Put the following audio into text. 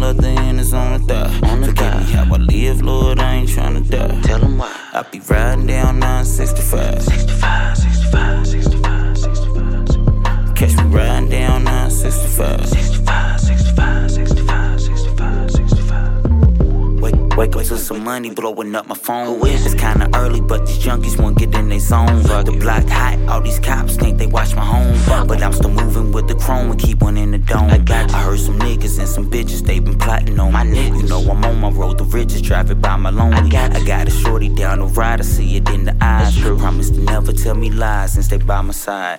at the end is on the thigh. Forgive me how I live, Lord, I ain't tryna die. Tell them why. I be riding down 965. 65, 65, 65, 65. Catch me riding down 965. 65, 65, 65, 65, 65. Wake up to some money blowing up my phone. It's kinda early, but these junkies won't get in their zone. The block hot, all these cops think they watch my home. But I'm still moving with the chrome and keep one in the dome. I heard some niggas and some bitches, they been plotting on me. You know I'm on my road, the riches, driving by my lonely. I got a shorty down the ride, I see it in the eyes. Promise to never tell me lies and stay by my side.